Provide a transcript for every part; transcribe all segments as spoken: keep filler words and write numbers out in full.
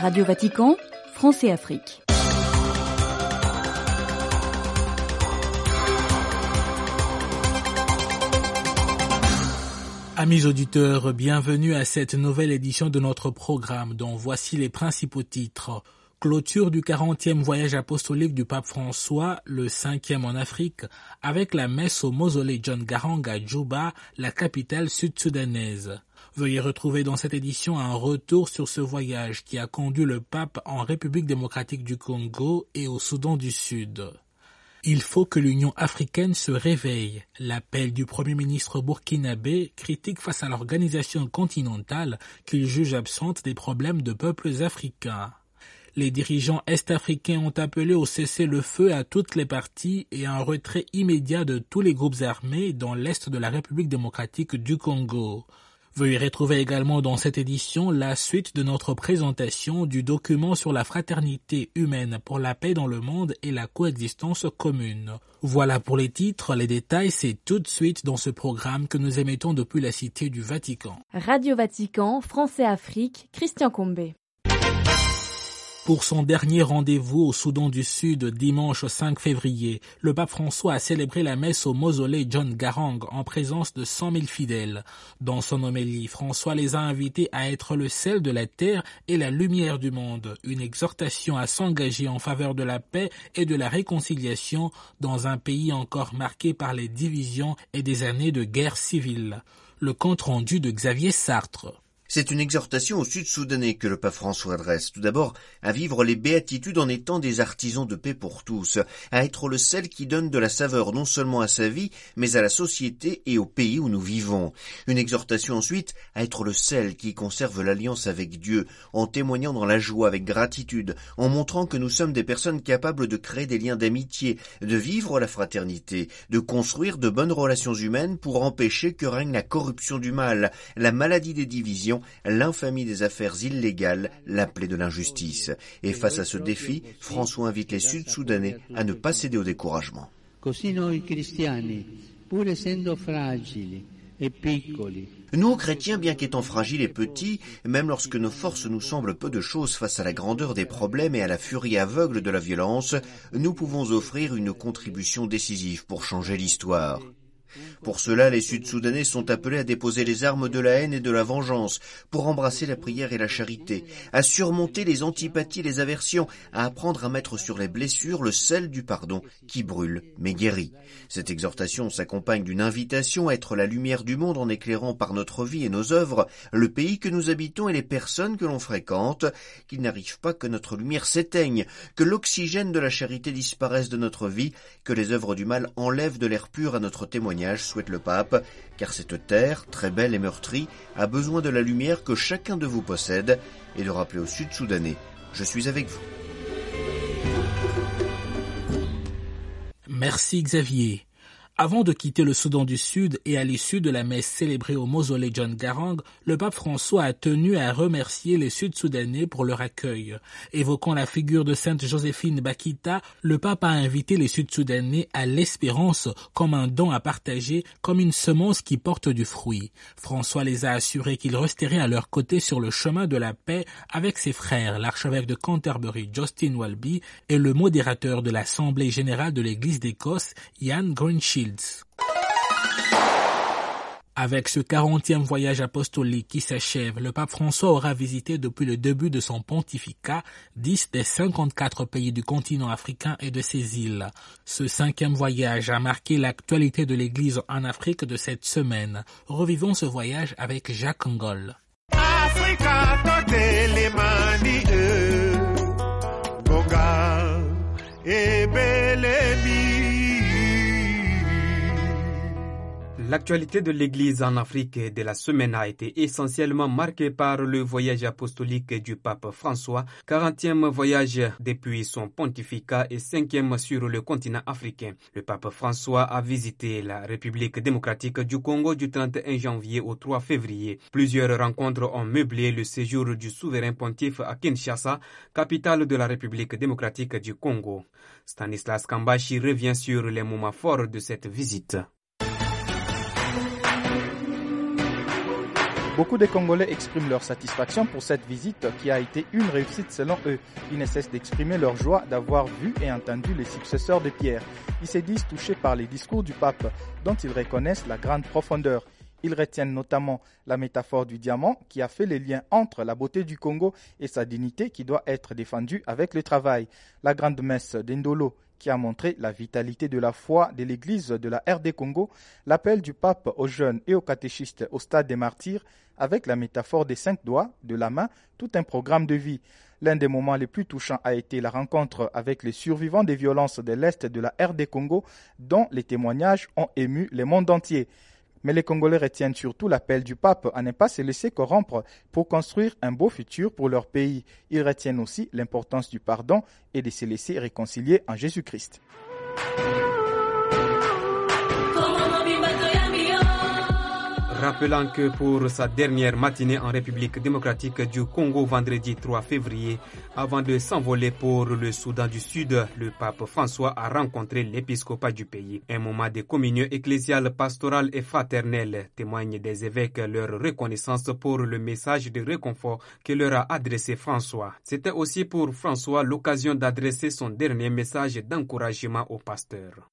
Radio Vatican, France et Afrique. Amis auditeurs, bienvenue à cette nouvelle édition de notre programme dont voici les principaux titres. Clôture du quarantième voyage apostolique du pape François, le cinquième en Afrique, avec la messe au mausolée John Garang à Djouba, la capitale sud-soudanaise. Veuillez retrouver dans cette édition un retour sur ce voyage qui a conduit le pape en République démocratique du Congo et au Soudan du Sud. Il faut que l'Union africaine se réveille. L'appel du Premier ministre burkinabé critique face à l'organisation continentale qu'il juge absente des problèmes de peuples africains. Les dirigeants est-africains ont appelé au cessez-le-feu à toutes les parties et à un retrait immédiat de tous les groupes armés dans l'est de la République démocratique du Congo. Veuillez retrouver également dans cette édition la suite de notre présentation du document sur la fraternité humaine pour la paix dans le monde et la coexistence commune. Voilà pour les titres, les détails, c'est tout de suite dans ce programme que nous émettons depuis la Cité du Vatican. Radio Vatican, France et Afrique, Christian Combé. Pour son dernier rendez-vous au Soudan du Sud dimanche cinq février, le pape François a célébré la messe au mausolée John Garang en présence de cent mille fidèles. Dans son homélie, François les a invités à être le sel de la terre et la lumière du monde, une exhortation à s'engager en faveur de la paix et de la réconciliation dans un pays encore marqué par les divisions et des années de guerre civile. Le compte-rendu de Xavier Sartre. C'est une exhortation aux Sud-Soudanais que le pape François adresse. Tout d'abord, à vivre les béatitudes en étant des artisans de paix pour tous, à être le sel qui donne de la saveur non seulement à sa vie, mais à la société et au pays où nous vivons. Une exhortation ensuite à être le sel qui conserve l'alliance avec Dieu, en témoignant dans la joie avec gratitude, en montrant que nous sommes des personnes capables de créer des liens d'amitié, de vivre la fraternité, de construire de bonnes relations humaines pour empêcher que règne la corruption du mal, la maladie des divisions, l'infamie des affaires illégales, la plaie de l'injustice. Et face à ce défi, François invite les Sud-Soudanais à ne pas céder au découragement. Nous, chrétiens, bien qu'étant fragiles et petits, même lorsque nos forces nous semblent peu de choses face à la grandeur des problèmes et à la furie aveugle de la violence, nous pouvons offrir une contribution décisive pour changer l'histoire. Pour cela, les Sud-Soudanais sont appelés à déposer les armes de la haine et de la vengeance, pour embrasser la prière et la charité, à surmonter les antipathies et les aversions, à apprendre à mettre sur les blessures le sel du pardon qui brûle mais guérit. Cette exhortation s'accompagne d'une invitation à être la lumière du monde en éclairant par notre vie et nos œuvres le pays que nous habitons et les personnes que l'on fréquente, qu'il n'arrive pas que notre lumière s'éteigne, que l'oxygène de la charité disparaisse de notre vie, que les œuvres du mal enlèvent de l'air pur à notre témoignage, souhaite le pape, car cette terre, très belle et meurtrie, a besoin de la lumière que chacun de vous possède, et de rappeler aux Sud-Soudanais, je suis avec vous. Merci Xavier. Avant de quitter le Soudan du Sud et à l'issue de la messe célébrée au mausolée John Garang, le pape François a tenu à remercier les Sud-Soudanais pour leur accueil. Évoquant la figure de Sainte Joséphine Bakita, le pape a invité les Sud-Soudanais à l'espérance comme un don à partager, comme une semence qui porte du fruit. François les a assurés qu'il resterait à leur côté sur le chemin de la paix avec ses frères, l'archevêque de Canterbury, Justin Welby, et le modérateur de l'Assemblée générale de l'Église d'Écosse, Ian Greenshields. Avec ce quarantième voyage apostolique qui s'achève, le pape François aura visité depuis le début de son pontificat dix des cinquante-quatre pays du continent africain et de ses îles. Ce cinquième voyage a marqué l'actualité de l'Église en Afrique de cette semaine. Revivons ce voyage avec Jacques Ngol. Africa, L'actualité de l'Église en Afrique de la semaine a été essentiellement marquée par le voyage apostolique du pape François, quarantième voyage depuis son pontificat et cinquième sur le continent africain. Le pape François a visité la République démocratique du Congo du trente et un janvier au trois février. Plusieurs rencontres ont meublé le séjour du souverain pontife à Kinshasa, capitale de la République démocratique du Congo. Stanislas Kambashi revient sur les moments forts de cette visite. Beaucoup de Congolais expriment leur satisfaction pour cette visite qui a été une réussite selon eux. Ils ne cessent d'exprimer leur joie d'avoir vu et entendu les successeurs de Pierre. Ils se disent touchés par les discours du pape, dont ils reconnaissent la grande profondeur. Ils retiennent notamment la métaphore du diamant qui a fait les liens entre la beauté du Congo et sa dignité qui doit être défendue avec le travail. La grande messe d'Indolo qui a montré la vitalité de la foi de l'Église de la R D Congo, l'appel du pape aux jeunes et aux catéchistes au stade des martyrs, avec la métaphore des cinq doigts de la main, tout un programme de vie. L'un des moments les plus touchants a été la rencontre avec les survivants des violences de l'Est de la R D Congo, dont les témoignages ont ému le monde entier. Mais les Congolais retiennent surtout l'appel du pape à ne pas se laisser corrompre pour construire un beau futur pour leur pays. Ils retiennent aussi l'importance du pardon et de se laisser réconcilier en Jésus-Christ. Rappelant que pour sa dernière matinée en République démocratique du Congo vendredi trois février, avant de s'envoler pour le Soudan du Sud, le pape François a rencontré l'épiscopat du pays. Un moment de communion ecclésiale, pastorale et fraternelle témoigne des évêques leur reconnaissance pour le message de réconfort que leur a adressé François. C'était aussi pour François l'occasion d'adresser son dernier message d'encouragement aux pasteurs.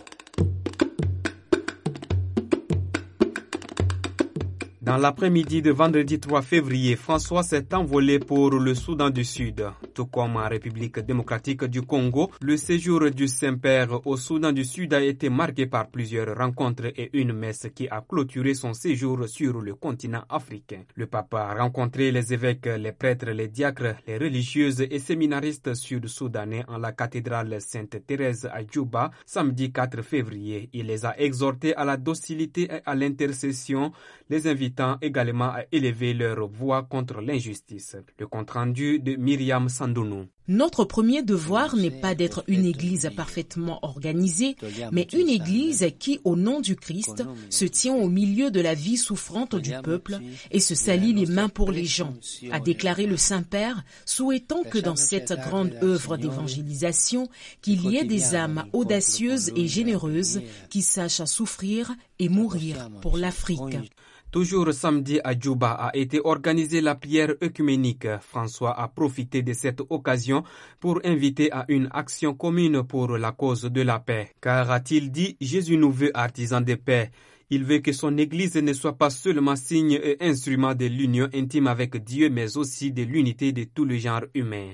Dans l'après-midi de vendredi trois février, François s'est envolé pour le Soudan du Sud. Tout comme en République démocratique du Congo, le séjour du Saint-Père au Soudan du Sud a été marqué par plusieurs rencontres et une messe qui a clôturé son séjour sur le continent africain. Le pape a rencontré les évêques, les prêtres, les diacres, les religieuses et séminaristes sud-soudanais en la cathédrale Sainte-Thérèse à Djouba, samedi quatre février. Il les a exhortés à la docilité et à l'intercession, les invitant également à élever leur voix contre l'injustice. Le compte-rendu de Myriam Sandounou. Notre premier devoir n'est pas d'être une église parfaitement organisée, mais une église qui, au nom du Christ, se tient au milieu de la vie souffrante du peuple et se salit les mains pour les gens, a déclaré le Saint-Père, souhaitant que dans cette grande œuvre d'évangélisation, qu'il y ait des âmes audacieuses et généreuses qui sachent souffrir et mourir pour l'Afrique. Toujours samedi à Djouba a été organisée la prière œcuménique. François a profité de cette occasion pour inviter à une action commune pour la cause de la paix. Car, a-t-il dit, Jésus nous veut artisans de paix. Il veut que son Église ne soit pas seulement signe et instrument de l'union intime avec Dieu, mais aussi de l'unité de tout le genre humain.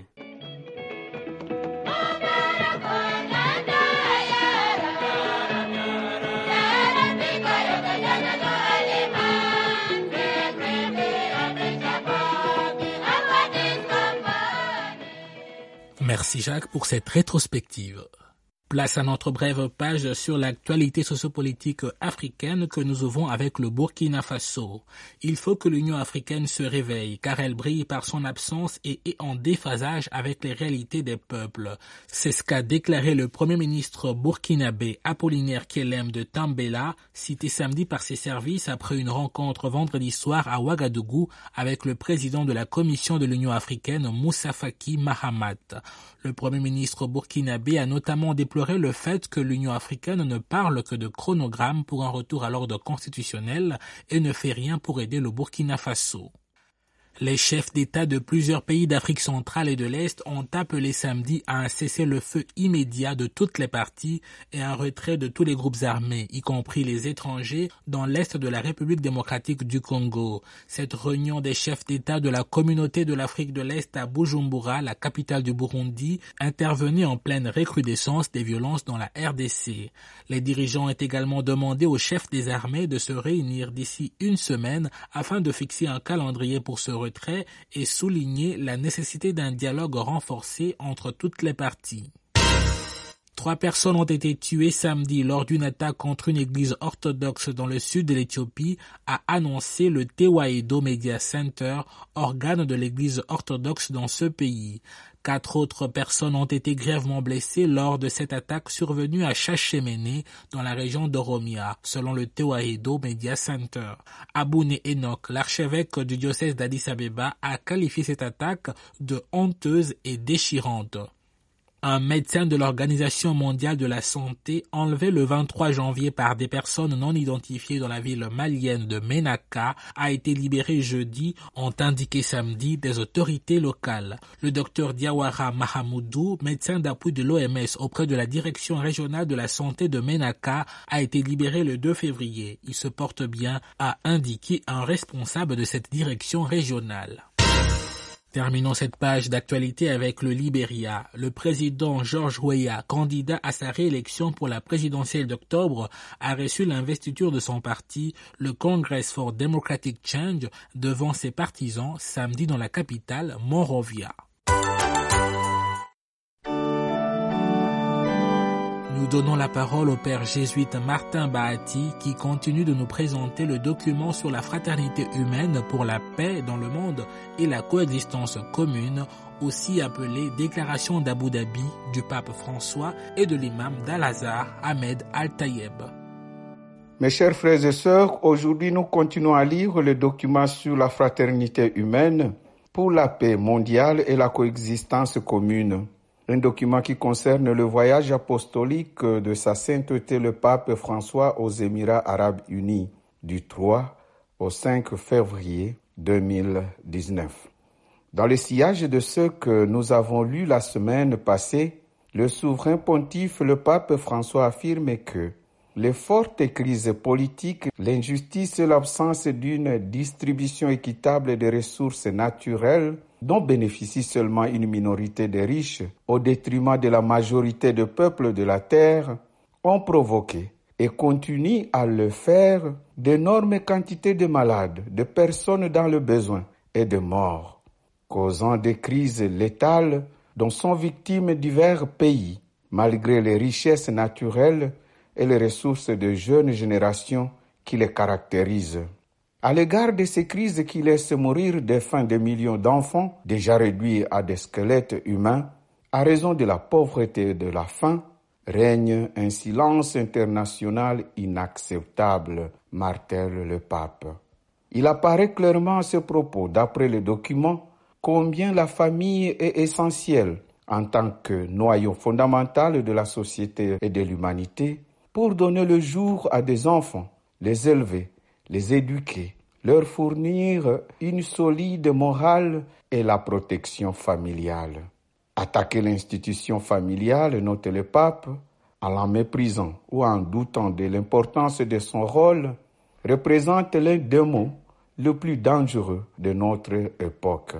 Merci Jacques pour cette rétrospective. Place à notre brève page sur l'actualité sociopolitique africaine que nous ouvrons avec le Burkina Faso. Il faut que l'Union africaine se réveille car elle brille par son absence et est en déphasage avec les réalités des peuples. C'est ce qu'a déclaré le Premier ministre burkinabé Apollinaire Kelem de Tambela, cité samedi par ses services après une rencontre vendredi soir à Ouagadougou avec le président de la Commission de l'Union africaine Moussa Faki Mahamat. Le Premier ministre burkinabé a notamment déploré le fait que l'Union africaine ne parle que de chronogramme pour un retour à l'ordre constitutionnel et ne fait rien pour aider le Burkina Faso. Les chefs d'État de plusieurs pays d'Afrique centrale et de l'Est ont appelé samedi à un cessez-le-feu immédiat de toutes les parties et un retrait de tous les groupes armés, y compris les étrangers, dans l'Est de la République démocratique du Congo. Cette réunion des chefs d'État de la communauté de l'Afrique de l'Est à Bujumbura, la capitale du Burundi, intervenait en pleine recrudescence des violences dans la R D C. Les dirigeants ont également demandé aux chefs des armées de se réunir d'ici une semaine afin de fixer un calendrier pour ce retrait et souligner la nécessité d'un dialogue renforcé entre toutes les parties. Trois personnes ont été tuées samedi lors d'une attaque contre une église orthodoxe dans le sud de l'Éthiopie, a annoncé le Tewahedo Media Center, organe de l'église orthodoxe dans ce pays. Quatre autres personnes ont été grièvement blessées lors de cette attaque survenue à Chachemene, dans la région d'Oromia, selon le Tewahedo Media Center. Aboune Enoch, l'archevêque du diocèse d'Addis Abeba, a qualifié cette attaque de honteuse et déchirante. Un médecin de l'Organisation mondiale de la santé, enlevé le vingt-trois janvier par des personnes non identifiées dans la ville malienne de Ménaka, a été libéré jeudi, ont indiqué samedi des autorités locales. Le docteur Diawara Mahamoudou, médecin d'appui de l'O M S auprès de la direction régionale de la santé de Ménaka, a été libéré le deux février. Il se porte bien, a indiqué un responsable de cette direction régionale. Terminons cette page d'actualité avec le Libéria. Le président George Weah, candidat à sa réélection pour la présidentielle d'octobre, a reçu l'investiture de son parti, le Congress for Democratic Change, devant ses partisans samedi dans la capitale, Monrovia. Nous donnons la parole au père jésuite Martin Bahati qui continue de nous présenter le document sur la fraternité humaine pour la paix dans le monde et la coexistence commune, aussi appelée Déclaration d'Abu Dhabi du pape François et de l'imam d'Al-Azhar, Ahmed Al-Tayeb. Mes chers frères et sœurs, aujourd'hui nous continuons à lire le document sur la fraternité humaine pour la paix mondiale et la coexistence commune. Un document qui concerne le voyage apostolique de sa sainteté le pape François aux Émirats arabes unis du trois au cinq février deux mille dix-neuf. Dans le sillage de ce que nous avons lu la semaine passée, le souverain pontife le pape François affirme que les fortes crises politiques, l'injustice et l'absence d'une distribution équitable des ressources naturelles dont bénéficie seulement une minorité des riches au détriment de la majorité des peuples de la terre, ont provoqué et continuent à le faire d'énormes quantités de malades, de personnes dans le besoin et de morts, causant des crises létales dont sont victimes divers pays, malgré les richesses naturelles et les ressources de jeunes générations qui les caractérisent. À l'égard de ces crises qui laissent mourir des fins de millions d'enfants, déjà réduits à des squelettes humains, à raison de la pauvreté et de la faim, règne un silence international inacceptable, martèle le pape. Il apparaît clairement à ce propos, d'après le document, combien la famille est essentielle en tant que noyau fondamental de la société et de l'humanité pour donner le jour à des enfants, les élever, les éduquer, leur fournir une solide morale et la protection familiale. Attaquer l'institution familiale, note le pape, en la méprisant ou en doutant de l'importance de son rôle, représente l'un des maux les plus dangereux de notre époque.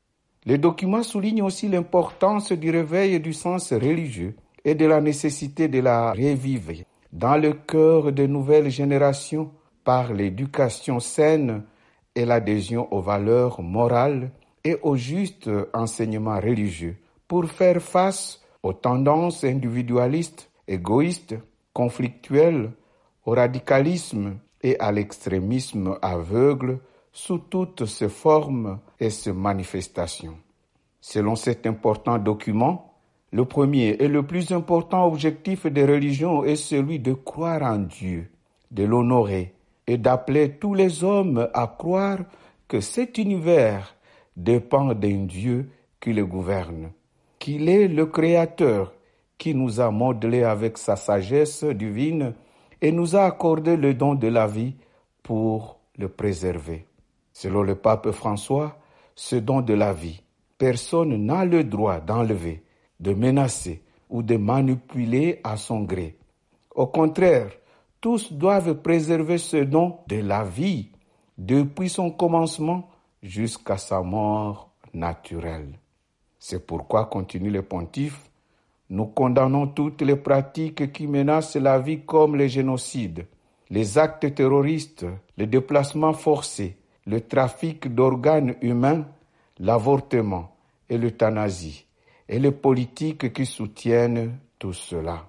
Le document souligne aussi l'importance du réveil du sens religieux et de la nécessité de la reviver dans le cœur de nouvelles générations par l'éducation saine et l'adhésion aux valeurs morales et au juste enseignement religieux pour faire face aux tendances individualistes, égoïstes, conflictuelles, au radicalisme et à l'extrémisme aveugle sous toutes ses formes et ses manifestations. Selon cet important document, le premier et le plus important objectif des religions est celui de croire en Dieu, de l'honorer et d'appeler tous les hommes à croire que cet univers dépend d'un Dieu qui le gouverne, qu'il est le Créateur qui nous a modelés avec sa sagesse divine et nous a accordé le don de la vie pour le préserver. Selon le pape François, ce don de la vie, personne n'a le droit d'enlever, de menacer ou de manipuler à son gré. Au contraire, tous doivent préserver ce don de la vie depuis son commencement jusqu'à sa mort naturelle. C'est pourquoi, continue le pontife, nous condamnons toutes les pratiques qui menacent la vie comme le génocide, les actes terroristes, les déplacements forcés, le trafic d'organes humains, l'avortement et l'euthanasie, et les politiques qui soutiennent tout cela.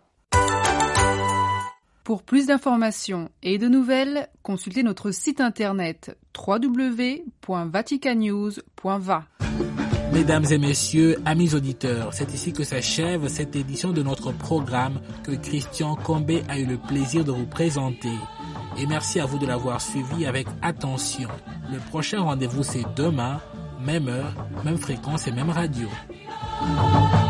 Pour plus d'informations et de nouvelles, consultez notre site internet w w w point vatican news point v a. Mesdames et messieurs, amis auditeurs, c'est ici que s'achève cette édition de notre programme que Christian Combé a eu le plaisir de vous présenter. Et merci à vous de l'avoir suivi avec attention. Le prochain rendez-vous, c'est demain, même heure, même fréquence et même radio.